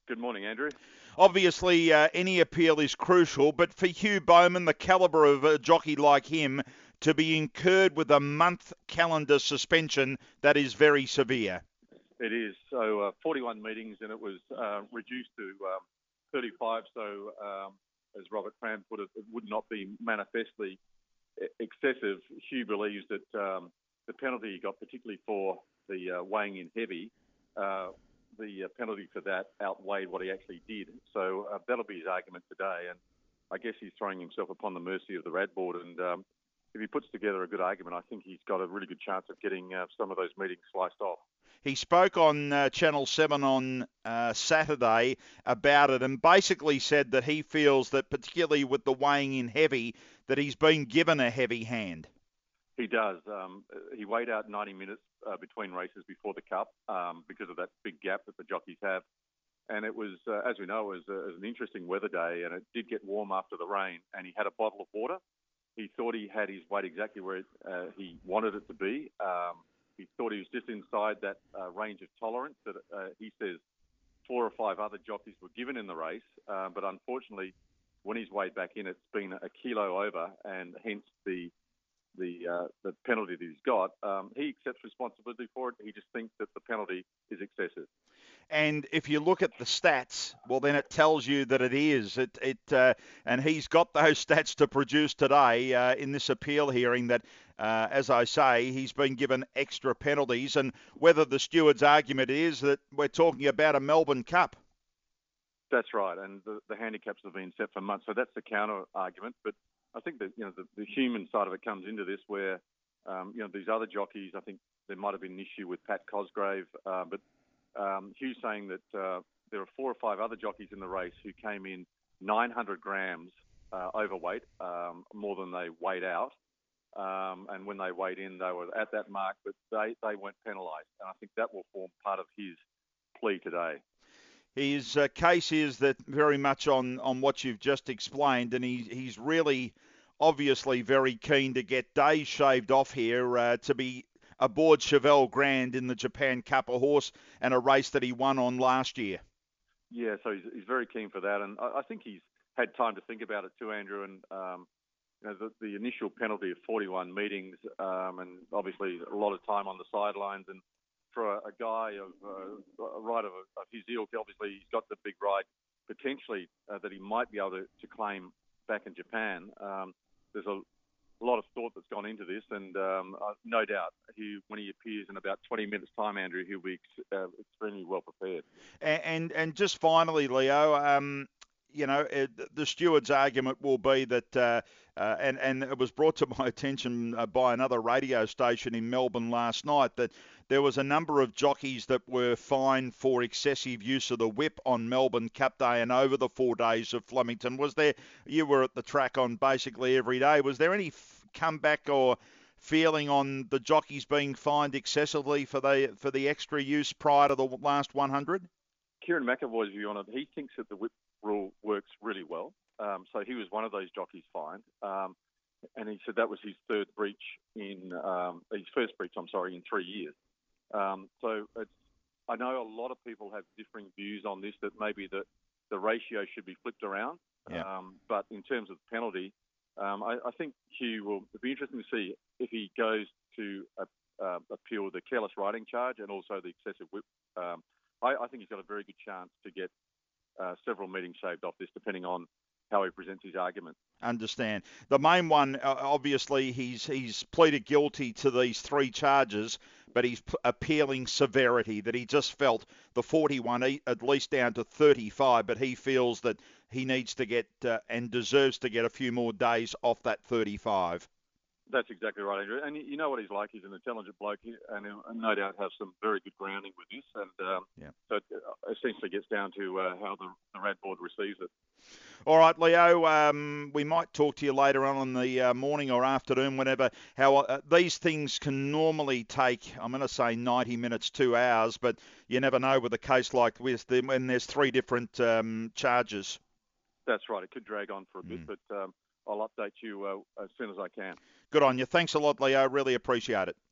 Good morning, Andrew. Obviously, any appeal is crucial, but for Hugh Bowman, the calibre of a jockey like him, to be incurred with a month calendar suspension, that is very severe. It is. So 41 meetings, and it was reduced to 35. So, as Robert Cram put it, it would not be manifestly excessive. Hugh believes that the penalty he got, particularly for the weighing in heavy, the penalty for that outweighed what he actually did. So that'll be his argument today. And I guess he's throwing himself upon the mercy of the RAD board. And if he puts together a good argument, I think he's got a really good chance of getting some of those meetings sliced off. He spoke on Channel 7 on Saturday about it and basically said that he feels that, particularly with the weighing in heavy, that he's been given a heavy hand. He does. He weighed out 90 minutes between races before the Cup because of that big gap that the jockeys have. And it was, as we know, it was an interesting weather day, and it did get warm after the rain, and he had a bottle of water. He thought he had his weight exactly where he wanted it to be. He thought he was just inside that range of tolerance that he says 4 or 5 other jockeys were given in the race. But unfortunately, when he's weighed back in, it's been a kilo over, and hence the penalty that he's got. He accepts responsibility for it. He just thinks that the penalty is excessive. And if you look at the stats, well, then it tells you that it is. And he's got those stats to produce today in this appeal hearing that, as I say, he's been given extra penalties. And whether the steward's argument is that we're talking about a Melbourne Cup. That's right, and the handicaps have been set for months, so that's the counter argument. But I think that the human side of it comes into this, where these other jockeys. I think there might have been an issue with Pat Cosgrave, but Hugh's saying that there are 4 or 5 other jockeys in the race who came in 900 grams overweight, more than they weighed out. And when they weighed in, they were at that mark, but they weren't penalised. And I think that will form part of his plea today. His case is that very much on what you've just explained, and he's really obviously very keen to get days shaved off here to be aboard Chevelle Grand in the Japan Cup, a horse and a race that he won on last year. Yeah, so he's very keen for that, and I think he's had time to think about it too, Andrew. And the initial penalty of 41 meetings, and obviously a lot of time on the sidelines, and for a guy of a rider of his ilk, obviously he's got the big ride potentially that he might be able to claim back in Japan. There's a lot of thought that's gone into this, and no doubt when he appears in about 20 minutes' time, Andrew, he'll be extremely well prepared. And just finally, Leo, the steward's argument will be that, and it was brought to my attention by another radio station in Melbourne last night, that there was a number of jockeys that were fined for excessive use of the whip on Melbourne Cup Day and over the 4 days of Flemington. You were at the track on basically every day. Was there any comeback or feeling on the jockeys being fined excessively for the extra use prior to the last 100? Kieran McAvoy's view on it, he thinks that the whip rule works really well. So he was one of those jockeys fined. And he said that was his first breach in 3 years. I know a lot of people have differing views on this, that maybe the ratio should be flipped around. Yeah. But in terms of penalty, I think Hugh will be interesting to see if he goes to appeal the careless riding charge and also the excessive whip. I think he's got a very good chance to get several meetings shaved off this, depending on how he presents his argument. Understand. The main one, obviously, he's pleaded guilty to these 3 charges, but he's appealing severity, that he just felt the 41 at least down to 35, but he feels that he needs to get and deserves to get a few more days off that 35. That's exactly right, Andrew. And you know what he's like. He's an intelligent bloke, and he'll no doubt have some very good grounding with this. And so it essentially gets down to how the RAD board receives it. All right, Leo, we might talk to you later on in the morning or afternoon, whenever. How these things can normally take, I'm going to say 90 minutes, 2 hours, but you never know with a case like this when there's 3 different charges. That's right. It could drag on for a bit, but I'll update you as soon as I can. Good on you. Thanks a lot, Leo. Really appreciate it.